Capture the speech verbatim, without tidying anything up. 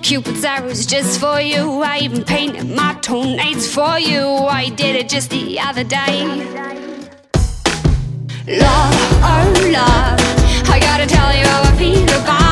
Cupid's arrows just for you. I even painted my toenails for you. I did it just the other day. Love, oh love, I gotta tell you how I feel about